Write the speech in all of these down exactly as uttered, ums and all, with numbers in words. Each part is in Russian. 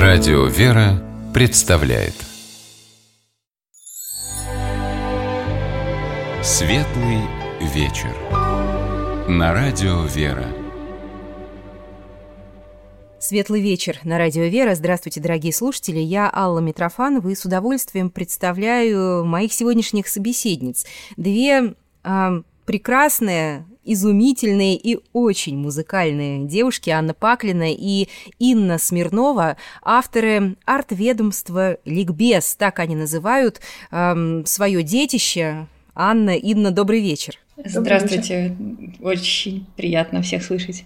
Радио «Вера» представляет Светлый вечер на Радио «Вера». Светлый вечер на Радио «Вера». Здравствуйте, дорогие слушатели. Я Алла Митрофанова и с удовольствием представляю моих сегодняшних собеседниц. Две э, прекрасные, изумительные и очень музыкальные девушки, Анна Паклина и Инна Смирнова, авторы арт-ведомства «Ликбез», так они называют э, свое детище. Анна, Инна, добрый вечер. Здравствуйте, очень приятно всех слышать.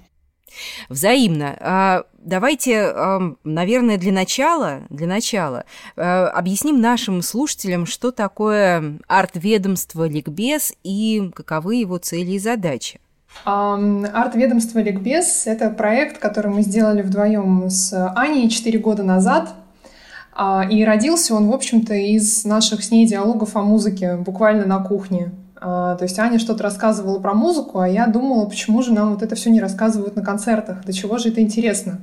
Взаимно. Давайте, наверное, для начала, для начала объясним нашим слушателям, что такое арт-ведомство «Ликбез» и каковы его цели и задачи. Арт-ведомство «Ликбез» — это проект, который мы сделали вдвоем с Аней четыре года назад. И родился он, в общем-то, из наших с ней диалогов о музыке, буквально на кухне. То есть Аня что-то рассказывала про музыку, а я думала, почему же нам вот это все не рассказывают на концертах, до чего же это интересно.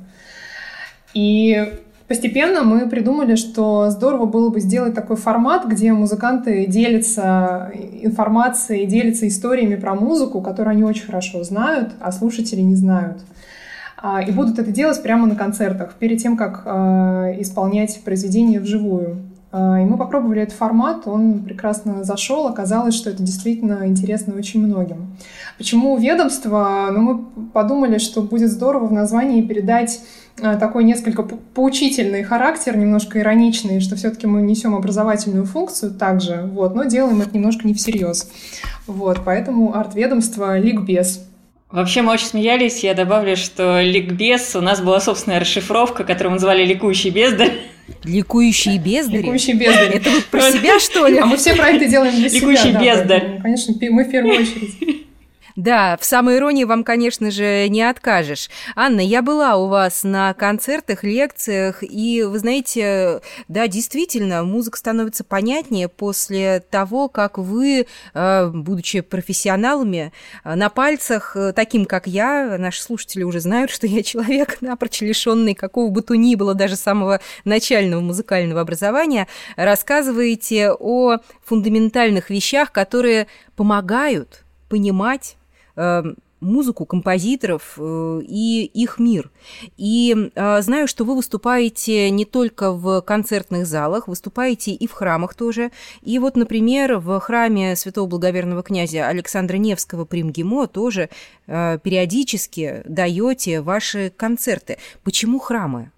И постепенно мы придумали, что здорово было бы сделать такой формат, где музыканты делятся информацией, делятся историями про музыку, которую они очень хорошо знают, а слушатели не знают. И будут это делать прямо на концертах, перед тем, как исполнять произведение вживую. И мы попробовали этот формат, он прекрасно зашел, оказалось, что это действительно интересно очень многим. Почему ведомство? Ну, мы подумали, что будет здорово в названии передать такой несколько поучительный характер, немножко ироничный, что все-таки мы несем образовательную функцию также, вот, но делаем это немножко не всерьез. Вот, поэтому арт-ведомство «Ликбез». Вообще мы очень смеялись, я добавлю, что «Ликбез» у нас была собственная расшифровка, которую мы называли «Ликующий бездарь». Ликующие бездари? Ликующие бездари. Это вы про себя, что ли? А мы все проекты делаем для себя. Ликующий бездарь. Конечно, мы в первую очередь. Да, в самоиронии вам, конечно же, не откажешь. Анна, я была у вас на концертах, лекциях, и, вы знаете, да, действительно, музыка становится понятнее после того, как вы, будучи профессионалами, на пальцах, таким как я, наши слушатели уже знают, что я человек, напрочь лишённый какого бы то ни было, даже самого начального музыкального образования, рассказываете о фундаментальных вещах, которые помогают понимать музыку композиторов и их мир. И знаю, что вы выступаете не только в концертных залах, выступаете и в храмах тоже. И вот, например, в храме святого благоверного князя Александра Невского при МГИМО тоже периодически даете ваши концерты. Почему храмы?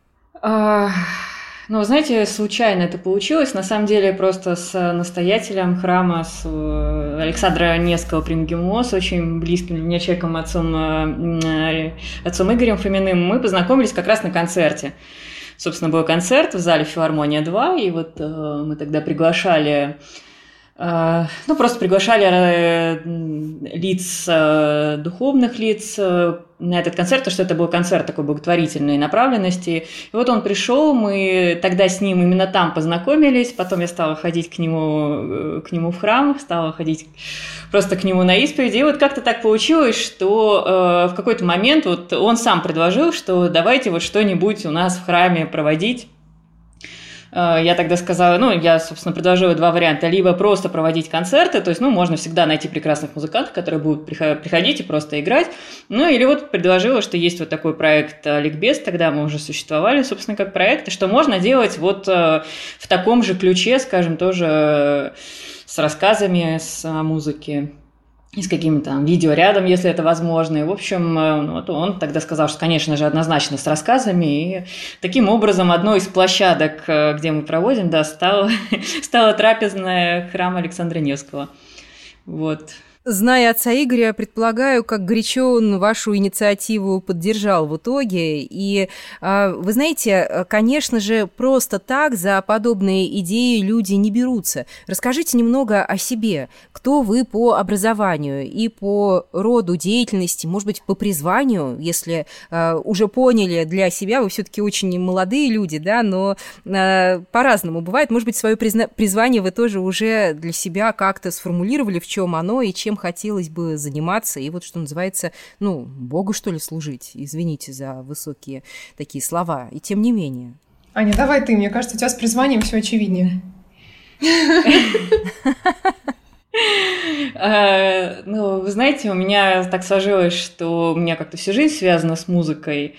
Ну, знаете, случайно это получилось. На самом деле, просто с настоятелем храма, с Александра Невского при МГИМО, с очень близким для меня человеком, отцом, отцом Игорем Фоминым, мы познакомились как раз на концерте. Собственно, был концерт в зале «Филармония два», и вот мы тогда приглашали... Ну, просто приглашали лиц, духовных лиц на этот концерт, потому что это был концерт такой благотворительной направленности. И вот он пришел, мы тогда с ним именно там познакомились, потом я стала ходить к нему, к нему в храм, стала ходить просто к нему на исповеди. И вот как-то так получилось, что в какой-то момент вот он сам предложил, что давайте вот что-нибудь у нас в храме проводить. Я тогда сказала, ну, я, собственно, предложила два варианта. Либо просто проводить концерты, то есть, ну, можно всегда найти прекрасных музыкантов, которые будут приходить и просто играть. Ну, или вот предложила, что есть вот такой проект «Ликбез», тогда мы уже существовали, собственно, как проект, и что можно делать вот в таком же ключе, скажем, тоже с рассказами, с музыки. И с какими-то там видео рядом, если это возможно. И, в общем, ну, вот он тогда сказал, что, конечно же, однозначно с рассказами. И таким образом одной из площадок, где мы проводим, да, стала, стала трапезная храма Александра Невского. Вот. Зная отца Игоря, предполагаю, как горячо он вашу инициативу поддержал в итоге. И, вы знаете, конечно же, просто так за подобные идеи люди не берутся. Расскажите немного о себе. Кто вы по образованию и по роду деятельности, может быть, по призванию, если уже поняли для себя, вы все-таки очень молодые люди, да, но по-разному бывает. Может быть, свое призвание вы тоже уже для себя как-то сформулировали, в чем оно и чем хотелось бы заниматься, и вот, что называется, ну, Богу, что ли, служить, извините за высокие такие слова, и тем не менее. Аня, давай ты, мне кажется, у тебя с призванием все очевиднее. Ну, вы знаете, у меня так сложилось, что у меня как-то всю жизнь связана с музыкой.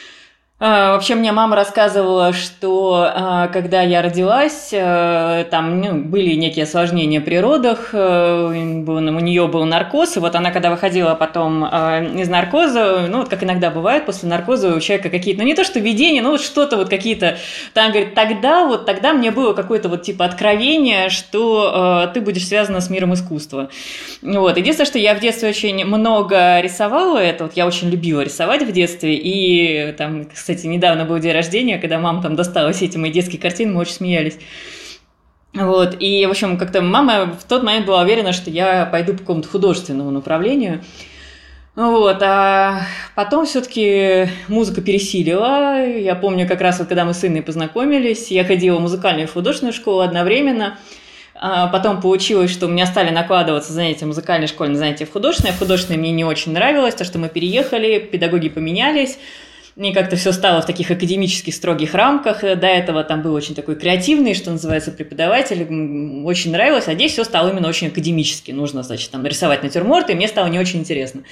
Вообще, мне мама рассказывала, что когда я родилась, там ну, были некие осложнения при родах, у нее был наркоз, и вот она, когда выходила потом из наркоза, ну, вот как иногда бывает, после наркоза у человека какие-то, ну, не то что видения, но вот что-то вот какие-то, там, говорит, тогда, вот тогда мне было какое-то вот типа откровение, что ты будешь связана с миром искусства. Вот, единственное, что я в детстве очень много рисовала, это вот я очень любила рисовать в детстве, и там, кстати, Кстати, недавно был день рождения, когда мама там достала все эти мои детские картины, мы очень смеялись. Вот, и, в общем, как-то мама в тот момент была уверена, что я пойду по какому-то художественному направлению. Вот, а потом все-таки музыка пересилила. Я помню, как раз вот когда мы с Инной познакомились, я ходила в музыкальную и художественную школу одновременно. А потом получилось, что у меня стали накладываться занятия в музыкальной школе на занятия в художественной. В художественной мне не очень нравилось, то, что мы переехали, педагоги поменялись. И как-то все стало в таких академических строгих рамках. До этого там был очень такой креативный, что называется, преподаватель. Очень нравилось, а здесь все стало именно очень академически. Нужно, значит, там рисовать натюрморты, и мне стало не очень интересно.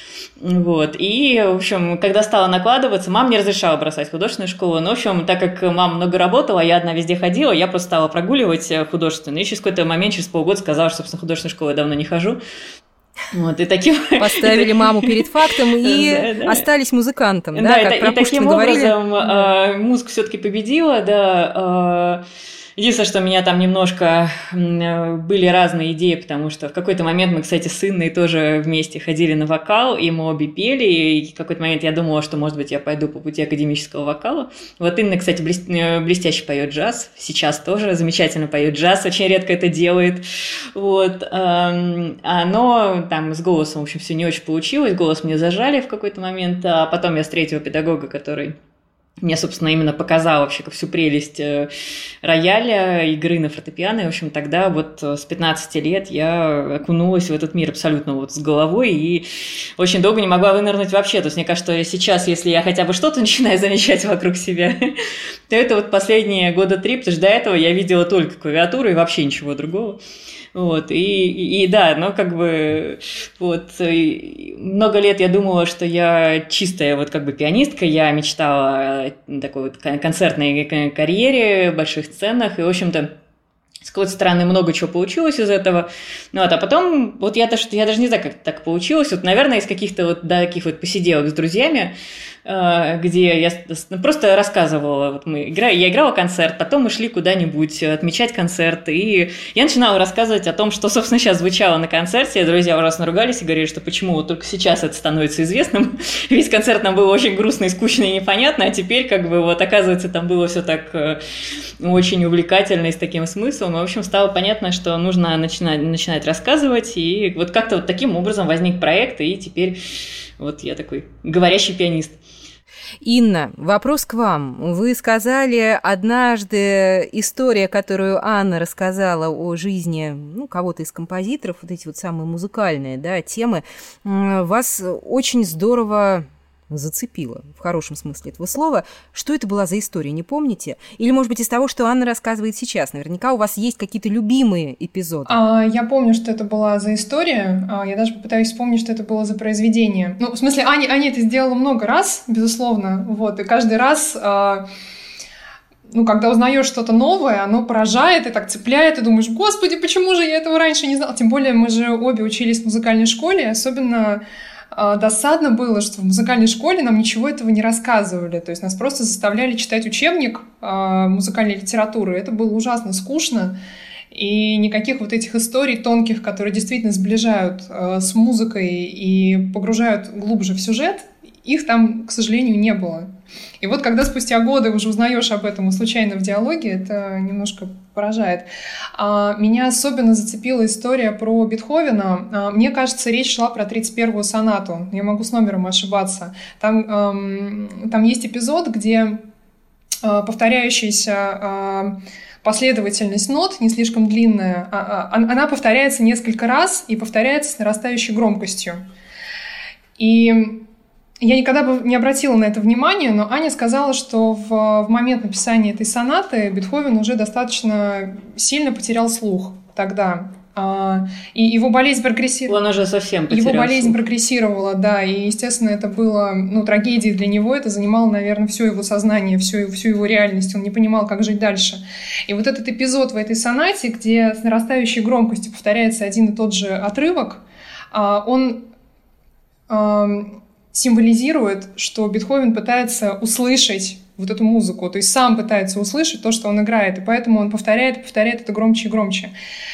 Вот. И, в общем, когда стало накладываться, мама не разрешала бросать художественную школу. Но, в общем, так как мама много работала, я одна везде ходила, я просто стала прогуливать художественную. И через какой-то момент, через полгода сказала, что, собственно, в художественную школу я давно не хожу. Вот, и таким... Поставили маму перед фактом и да, да. остались музыкантом, да, да как и, про и таким говорили. образом э, музыка все-таки победила, да. Э, единственное, что у меня там немножко э, были разные идеи, потому что в какой-то момент мы, кстати, с Инной тоже вместе ходили на вокал, и мы обе пели, и в какой-то момент я думала, что, может быть, я пойду по пути академического вокала. Вот Инна, кстати, блест... блестяще поет джаз, сейчас тоже замечательно поет джаз, очень редко это делает. Вот. Но там с голосом, в общем, все не очень получилось, голос мне зажали в какой-то момент, а потом я встретила педагога, который мне, собственно, именно показал вообще всю прелесть рояля, игры на фортепиано. И, в общем, тогда вот с пятнадцати лет я окунулась в этот мир абсолютно вот с головой и очень долго не могла вынырнуть вообще. То есть мне кажется, что сейчас, если я хотя бы что-то начинаю замечать вокруг себя, то это вот последние года три, потому что до этого я видела только клавиатуру и вообще ничего другого. Вот, и, и, и да, но как бы вот много лет я думала, что я чистая вот как бы пианистка, я мечтала о такой вот концертной карьере, больших сценах, и, в общем-то, с какой-то стороны много чего получилось из этого, ну, вот, а потом, вот я даже, я даже не знаю, как так получилось, вот, наверное, из каких-то вот да, таких вот посиделок с друзьями, где я просто рассказывала, вот мы игра, я играла концерт, потом мы шли куда-нибудь отмечать концерт, и я начинала рассказывать о том, что, собственно, сейчас звучало на концерте, друзья ужасно ругались и говорили, что почему вот только сейчас это становится известным, весь концерт нам был очень грустный, скучный и непонятный, а теперь, как бы, вот, оказывается, там было все так очень увлекательно и с таким смыслом, и, в общем, стало понятно, что нужно начинать, начинать рассказывать, и вот как-то вот таким образом возник проект, и теперь вот я такой говорящий пианист. Инна, вопрос к вам. Вы сказали однажды история, которую Анна рассказала о жизни ну, кого-то из композиторов, вот эти вот самые музыкальные да, темы, вас очень здорово зацепило, в хорошем смысле этого слова. Что это была за история, не помните? Или, может быть, из того, что Анна рассказывает сейчас? Наверняка у вас есть какие-то любимые эпизоды. А, я помню, что это была за история. А, я даже попытаюсь вспомнить, что это было за произведение. Ну, в смысле, Аня, Аня это сделала много раз, безусловно. Вот, и каждый раз... А... Ну, когда узнаешь что-то новое, оно поражает и так цепляет, и думаешь, господи, почему же я этого раньше не знала? Тем более мы же обе учились в музыкальной школе, особенно э, досадно было, что в музыкальной школе нам ничего этого не рассказывали, то есть нас просто заставляли читать учебник э, музыкальной литературы, это было ужасно скучно, и никаких вот этих историй тонких, которые действительно сближают э, с музыкой и погружают глубже в сюжет, их там, к сожалению, не было. И вот когда спустя годы уже узнаешь об этом случайно в диалоге, это немножко поражает. Меня особенно зацепила история про Бетховена. Мне кажется, речь шла про тридцать первую сонату. Я могу с номером ошибаться. Там, там есть эпизод, где повторяющаяся последовательность нот, не слишком длинная, она повторяется несколько раз и повторяется с нарастающей громкостью. И Я никогда бы не обратила на это внимание, но Аня сказала, что в, в момент написания этой сонаты Бетховен уже достаточно сильно потерял слух тогда. А, и его болезнь прогрессировала. Он уже совсем потерял Его болезнь слух. прогрессировала, да, и, естественно, это было, ну, трагедией для него, это занимало, наверное, все его сознание, всю, всю его реальность, он не понимал, как жить дальше. И вот этот эпизод в этой сонате, где с нарастающей громкостью повторяется один и тот же отрывок, он символизирует, что Бетховен пытается услышать вот эту музыку, то есть сам пытается услышать то, что он играет, и поэтому он повторяет, повторяет это громче и громче.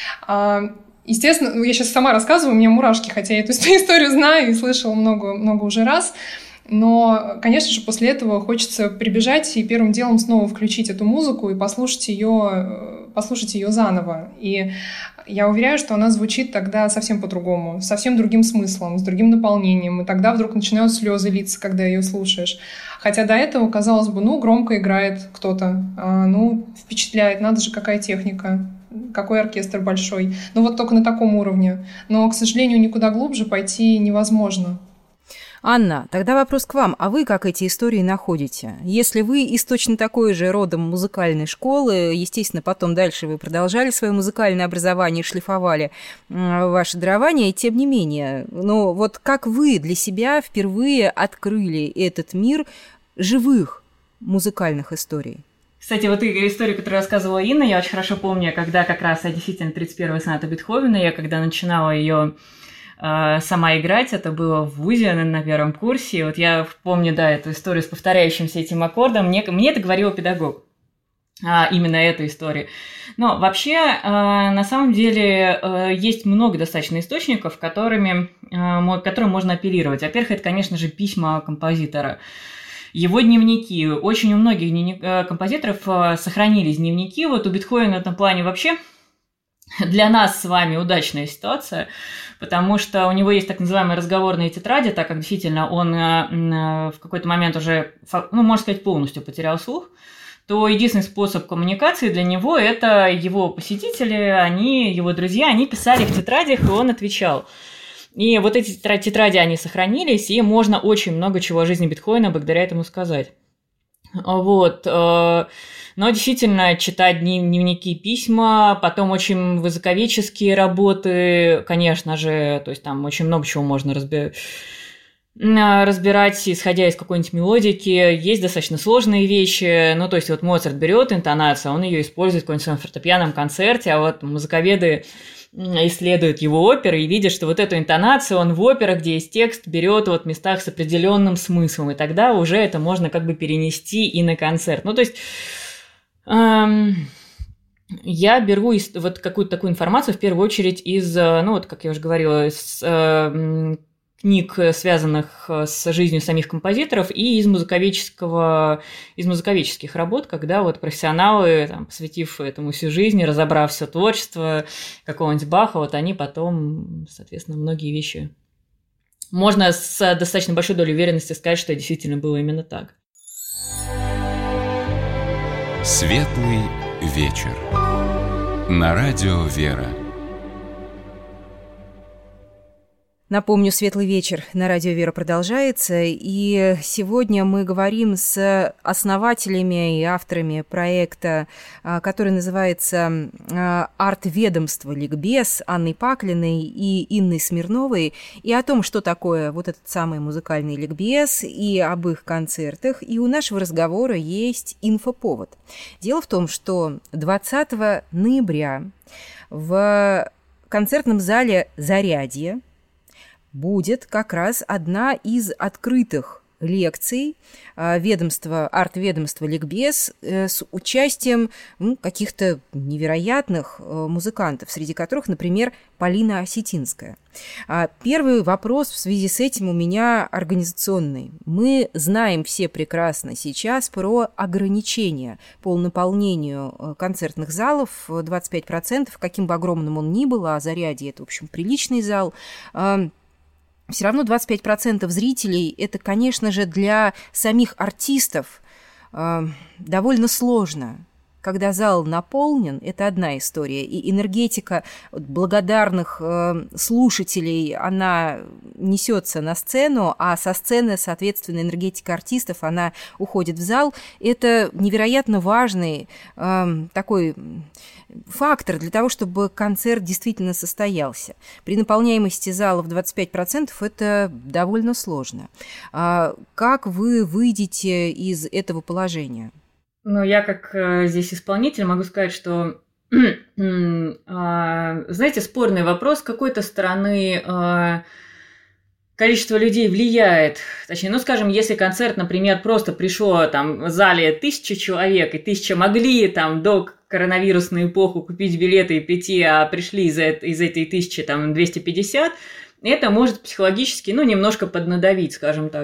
Естественно, ну, я сейчас сама рассказываю, у меня мурашки, хотя я эту историю знаю и слышала много, много уже раз, но, конечно же, после этого хочется прибежать и первым делом снова включить эту музыку и послушать ее, послушать ее заново. И я уверяю, что она звучит тогда совсем по-другому, совсем другим смыслом, с другим наполнением, и тогда вдруг начинают слезы литься, когда ее слушаешь. Хотя до этого, казалось бы, ну, громко играет кто-то, а, ну, впечатляет, надо же, какая техника, какой оркестр большой. Ну, вот только на таком уровне. Но, к сожалению, никуда глубже пойти невозможно. Анна, тогда вопрос к вам. А вы как эти истории находите? Если вы из точно такой же родом музыкальной школы, естественно, потом дальше вы продолжали свое музыкальное образование, шлифовали ваше дарование, тем не менее, ну вот как вы для себя впервые открыли этот мир живых музыкальных историй? Кстати, вот историю, которую рассказывала Инна, я очень хорошо помню, когда как раз действительно тридцать первая соната Бетховена, я когда начинала ее э, сама играть, это было в вузе на первом курсе, и вот я помню, да, эту историю с повторяющимся этим аккордом, мне, мне это говорил педагог, а, именно эту историю. Но вообще, э, на самом деле, э, есть много достаточно источников, которыми, э, которым можно апеллировать. Во-первых, это, конечно же, письма композитора. Его дневники. Очень у многих дневник, композиторов сохранились дневники. Вот у Бетховена в этом плане вообще для нас с вами удачная ситуация, потому что у него есть так называемые разговорные тетради, так как действительно он в какой-то момент уже, ну, можно сказать, полностью потерял слух, то единственный способ коммуникации для него – это его посетители, они, его друзья, они писали в тетрадях, и он отвечал. И вот эти тетради, они сохранились, и можно очень много чего о жизни Бетховена благодаря этому сказать. Вот. Но действительно, читать дневники, письма, потом очень высоковеческие работы, конечно же, то есть там очень много чего можно разбирать. разбирать, исходя из какой-нибудь мелодики. Есть достаточно сложные вещи. Ну, то есть вот Моцарт берет интонацию, он ее использует в каком-нибудь своем фортепианном концерте, а вот музыковеды исследуют его оперы и видят, что вот эту интонацию он в операх, где есть текст, берет вот в местах с определенным смыслом, и тогда уже это можно как бы перенести и на концерт. Ну, то есть эм, я беру из, вот какую-то такую информацию в первую очередь из, ну, вот как я уже говорила, из э, книг, связанных с жизнью самих композиторов, и из музыковедческого, из музыковедческих работ, когда вот профессионалы, там, посвятив этому всю жизнь, разобрав все творчество какого-нибудь Баха, вот они потом, соответственно, многие вещи... Можно с достаточно большой долей уверенности сказать, что действительно было именно так. Светлый вечер. На радио «Вера». Напомню, «Светлый вечер» на радио «Вера» продолжается, и сегодня мы говорим с основателями и авторами проекта, который называется «Арт-ведомство Ликбез», Анной Паклиной и Инной Смирновой, и о том, что такое вот этот самый музыкальный ликбез, и об их концертах. И у нашего разговора есть инфоповод. Дело в том, что двадцатого ноября в концертном зале «Зарядье» будет как раз одна из открытых лекций ведомства, арт-ведомства Ликбез с участием ну, каких-то невероятных музыкантов, среди которых, например, Полина Осетинская. Первый вопрос в связи с этим у меня организационный. Мы знаем все прекрасно сейчас про ограничения по наполнению концертных залов двадцать пять процентов, каким бы огромным он ни был, а Зарядье – это, в общем, приличный зал. Все равно двадцать пять процентов зрителей – это, конечно же, для самих артистов э, довольно сложно. когда зал наполнен, это одна история, и энергетика благодарных э, слушателей, она несется на сцену, а со сцены, соответственно, энергетика артистов, она уходит в зал. Это невероятно важный э, такой фактор для того, чтобы концерт действительно состоялся. При наполняемости зала в двадцать пять процентов это довольно сложно. А как вы выйдете из этого положения? Ну, я как э, здесь исполнитель могу сказать, что, э, знаете, спорный вопрос, с какой-то стороны э, количество людей влияет. Точнее, ну, скажем, если концерт, например, просто пришло там в зале тысяча человек, и тысяча могли там до коронавирусную эпоху купить билеты и прийти, а пришли из, из этой тысячи там двести пятьдесят, это может психологически, ну, немножко поднадавить, скажем так.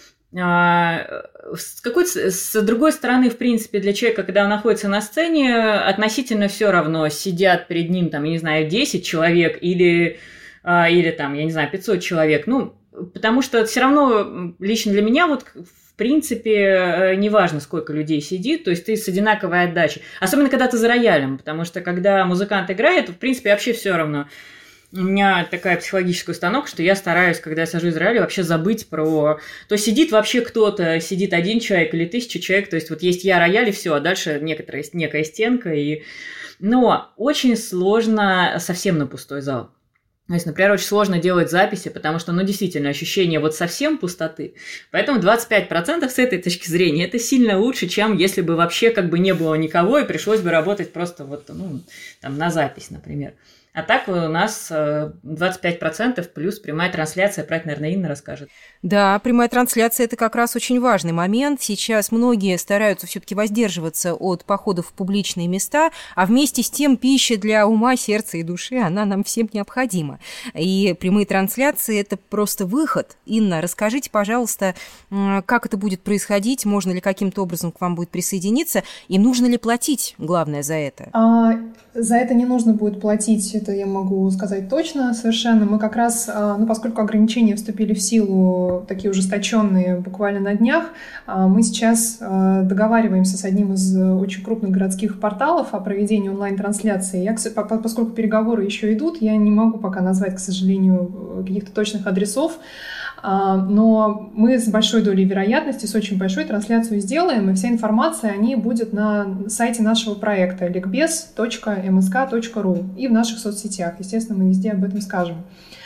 С, какой, с другой стороны, в принципе, для человека, когда он находится на сцене, относительно все равно, сидят перед ним, там, я не знаю, десять человек или, или там, я не знаю, пятьсот человек, ну, потому что все равно лично для меня вот в принципе, неважно, сколько людей сидит, то есть ты с одинаковой отдачей. Особенно, когда ты за роялем, потому что, когда музыкант играет, в принципе, вообще все равно. У меня такая психологическая установка, что я стараюсь, когда я сажусь за рояль, вообще забыть про... То есть сидит вообще кто-то, сидит один человек или тысяча человек, то есть вот есть я, рояль, и все, а дальше некоторая, некая стенка. И... Но очень сложно совсем на пустой зал. То есть, например, очень сложно делать записи, потому что, ну, действительно, ощущение вот совсем пустоты. Поэтому двадцать пять процентов с этой точки зрения это сильно лучше, чем если бы вообще как бы не было никого и пришлось бы работать просто вот, ну, там, на запись, например. А так у нас двадцать пять процентов плюс прямая трансляция, про это, наверное, Инна расскажет. Да, прямая трансляция – это как раз очень важный момент. Сейчас многие стараются все-таки воздерживаться от походов в публичные места, а вместе с тем пища для ума, сердца и души, она нам всем необходима. И прямые трансляции – это просто выход. Инна, расскажите, пожалуйста, как это будет происходить, можно ли каким-то образом к вам будет присоединиться, и нужно ли платить, главное, за это? А, за это не нужно будет платить, это я могу сказать точно совершенно. Мы как раз, ну, поскольку ограничения вступили в силу такие ужесточенные буквально на днях, мы сейчас договариваемся с одним из очень крупных городских порталов о проведении онлайн-трансляции. Я, поскольку переговоры еще идут, я не могу пока назвать, к сожалению, каких-то точных адресов, но мы с большой долей вероятности, с очень большой трансляцию сделаем, и вся информация о ней будет на сайте нашего проекта ликбез точка эм эс ка точка ру и в наших соцсетях. Естественно, мы везде об этом скажем.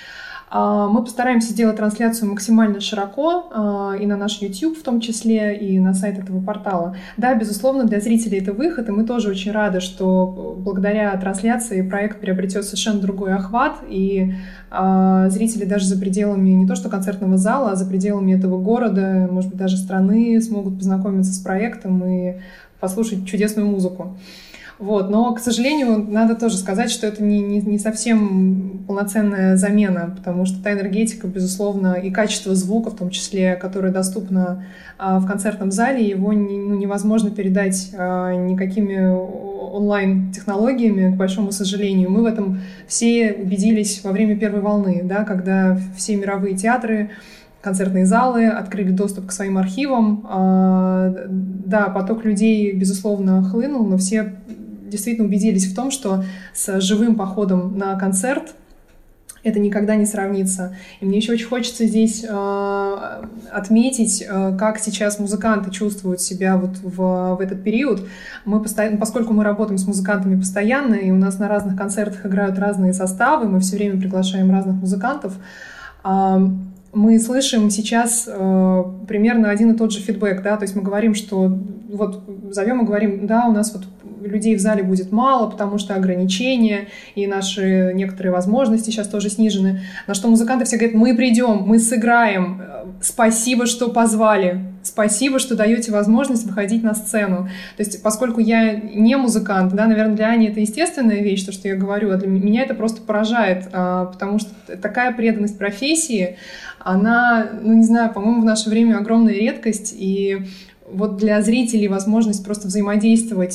Мы постараемся сделать трансляцию максимально широко, и на наш YouTube в том числе, и на сайт этого портала. Да, безусловно, для зрителей это выход, и мы тоже очень рады, что благодаря трансляции проект приобретет совершенно другой охват, и зрители даже за пределами не то что концертного зала, а за пределами этого города, может быть, даже страны смогут познакомиться с проектом и послушать чудесную музыку. Вот. Но, к сожалению, надо тоже сказать, что это не, не, не совсем полноценная замена, потому что та энергетика, безусловно, и качество звука, в том числе, которое доступно а, в концертном зале, его не, ну, невозможно передать а, никакими онлайн-технологиями, к большому сожалению. Мы в этом все убедились во время первой волны, да, когда все мировые театры, концертные залы открыли доступ к своим архивам. А, да, поток людей, безусловно, хлынул, но все действительно убедились в том, что с живым походом на концерт это никогда не сравнится. И мне еще очень хочется здесь э, отметить, э, как сейчас музыканты чувствуют себя вот в, в этот период. Мы постоянно, поскольку мы работаем с музыкантами постоянно, и у нас на разных концертах играют разные составы, мы все время приглашаем разных музыкантов, э, мы слышим сейчас э, примерно один и тот же фидбэк, да, то есть мы говорим, что вот зовем и говорим, да, у нас вот людей в зале будет мало, потому что ограничения и наши некоторые возможности сейчас тоже снижены. На что музыканты все говорят, мы придем, мы сыграем, спасибо, что позвали, спасибо, что даете возможность выходить на сцену. То есть, поскольку я не музыкант, да, наверное, для Ани это естественная вещь, то, что я говорю, а для меня это просто поражает, потому что такая преданность профессии, она, ну не знаю, по-моему, в наше время огромная редкость, и вот для зрителей возможность просто взаимодействовать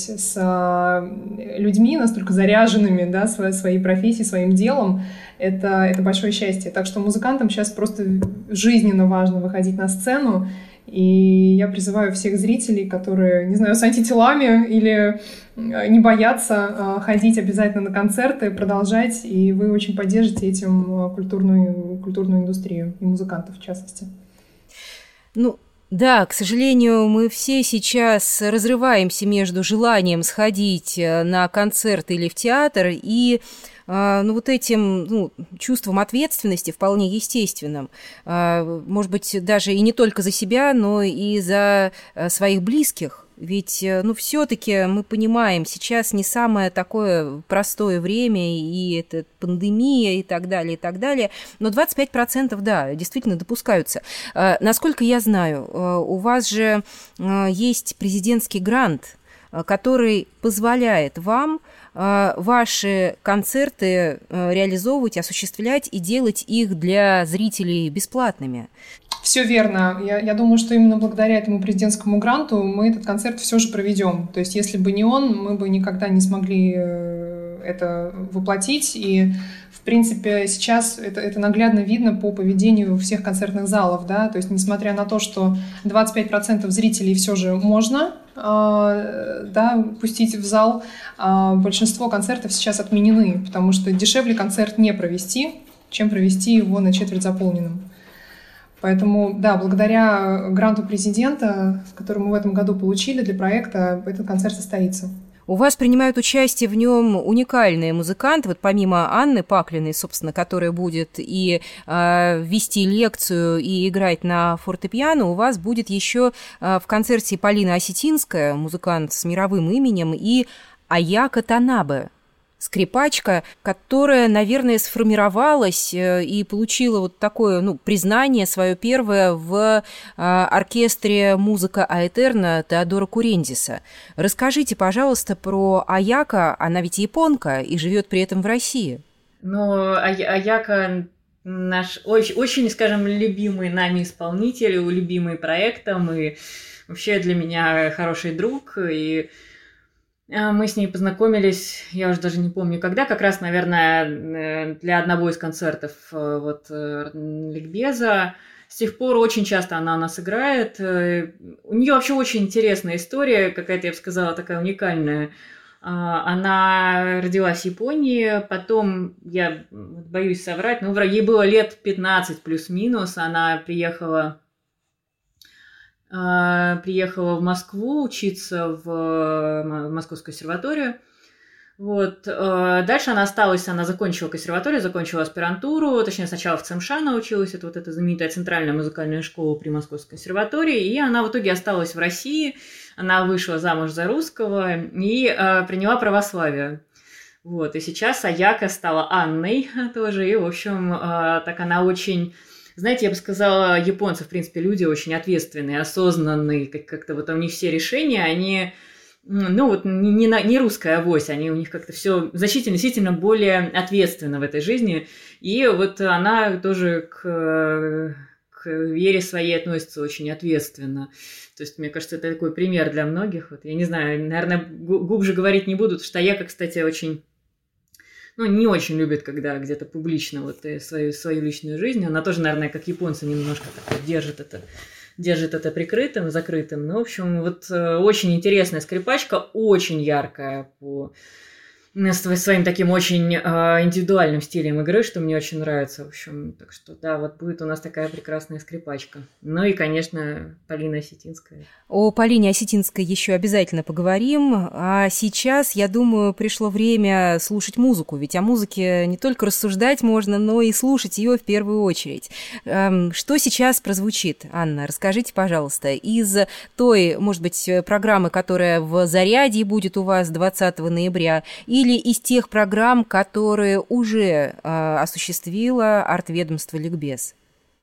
с людьми, настолько заряженными, да, своей, своей профессией, своим делом, это, это большое счастье. Так что музыкантам сейчас просто жизненно важно выходить на сцену И я призываю всех зрителей, которые, не знаю, с антителами или не боятся ходить обязательно на концерты, продолжать, и вы очень поддержите этим культурную, культурную индустрию и музыкантов в частности. Ну, да, к сожалению, мы все сейчас разрываемся между желанием сходить на концерт или в театр и ну, вот этим ну, чувством ответственности вполне естественным. Может быть, даже и не только за себя, но и за своих близких. Ведь, ну, все-таки мы понимаем, сейчас не самое такое простое время, и это пандемия, и так далее, и так далее. Но двадцать пять процентов, да, действительно допускаются. Насколько я знаю, у вас же есть президентский грант, который позволяет вам ваши концерты реализовывать, осуществлять и делать их для зрителей бесплатными. Все верно. Я, я думаю, что именно благодаря этому президентскому гранту мы этот концерт все же проведем. То есть, если бы не он, мы бы никогда не смогли это воплотить. И, в принципе, сейчас это, это наглядно видно по поведению всех концертных залов. Да? То есть, несмотря на то, что двадцать пять процентов зрителей все же можно да, пустить в зал, большинство концертов сейчас отменены, потому что дешевле концерт не провести, чем провести его на четверть заполненным. Поэтому, да, благодаря гранту президента, который мы в этом году получили для проекта, этот концерт состоится. У вас принимают участие в нем уникальные музыканты, вот помимо Анны Паклиной, собственно, которая будет и э, вести лекцию, и играть на фортепиано, у вас будет еще э, в концерте Полина Осетинская, музыкант с мировым именем, и Аяка Танабе, скрипачка, которая, наверное, сформировалась и получила вот такое, ну, признание свое первое в оркестре «Музыка Аэтерна» Теодора Курендиса. Расскажите, пожалуйста, про Аяка. Она ведь японка и живет при этом в России. Ну, Аяка наш очень, очень, скажем, любимый нами исполнитель, любимый проектом, и вообще для меня хороший друг, и мы с ней познакомились, я уже даже не помню когда, как раз, наверное, для одного из концертов вот, ликбеза. С тех пор очень часто она у нас играет. У нее вообще очень интересная история, какая-то, я бы сказала, такая уникальная. Она родилась в Японии, потом, я боюсь соврать, но ей было лет пятнадцать плюс-минус, она приехала... приехала в Москву учиться в Московскую консерваторию. Вот. Дальше она осталась, она закончила консерваторию, закончила аспирантуру, точнее, сначала в ЦМШ научилась, это вот эта знаменитая центральная музыкальная школа при Московской консерватории, и она в итоге осталась в России, она вышла замуж за русского и приняла православие. Вот. И сейчас Аяка стала Анной тоже, и, в общем, так она очень... Знаете, я бы сказала, японцы, в принципе, люди очень ответственные, осознанные, как- как-то вот у них все решения, они, ну вот не, не, на- не русская авось, они у них как-то все значительно, действительно более ответственно в этой жизни, и вот она тоже к, к вере своей относится очень ответственно. То есть, мне кажется, это такой пример для многих. Вот, я не знаю, наверное, глубже говорить не буду, потому что я, кстати, очень... Ну, не очень любит, когда где-то публично вот свою, свою личную жизнь. Она тоже, наверное, как японцы, немножко так вот держит это, держит это прикрытым, закрытым. Ну, в общем, вот очень интересная скрипачка, очень яркая по своим таким очень индивидуальным стилем игры, что мне очень нравится. В общем, так что, да, вот будет у нас такая прекрасная скрипачка. Ну и, конечно, Полина Осетинская. О Полине Осетинской еще обязательно поговорим. А сейчас, я думаю, пришло время слушать музыку. Ведь о музыке не только рассуждать можно, но и слушать ее в первую очередь. Что сейчас прозвучит, Анна? Расскажите, пожалуйста, из той, может быть, программы, которая в «Зарядье» будет у вас двадцатого ноября, или из тех программ, которые уже осуществило арт-ведомство «Ликбез»?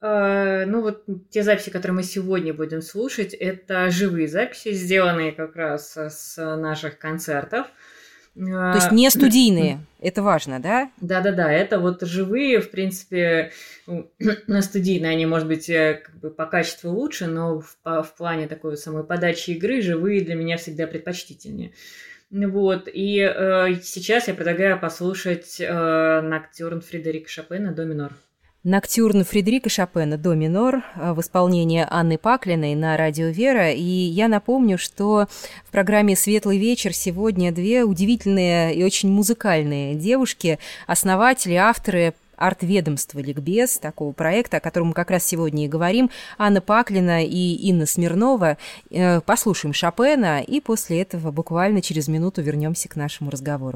Ну вот те записи, которые мы сегодня будем слушать, это живые записи, сделанные как раз с наших концертов. То есть не студийные, это важно, да? Да-да-да, это вот живые, в принципе, студийные, они, может быть, как бы по качеству лучше, но в, в плане такой самой подачи игры живые для меня всегда предпочтительнее. Вот, и э, сейчас я предлагаю послушать э, ноктюрн Фредерика Шопена «До минор». Ноктюрн Фредерика Шопена «До минор» в исполнении Анны Паклиной на радио «Вера». И я напомню, что в программе «Светлый вечер» сегодня две удивительные и очень музыкальные девушки, основатели, авторы арт-ведомства «Ликбез», такого проекта, о котором мы как раз сегодня и говорим, Анна Паклина и Инна Смирнова. Послушаем Шопена, и после этого буквально через минуту вернемся к нашему разговору.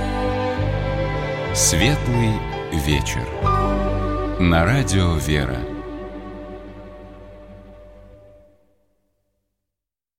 Светлый вечер. На радио «Вера».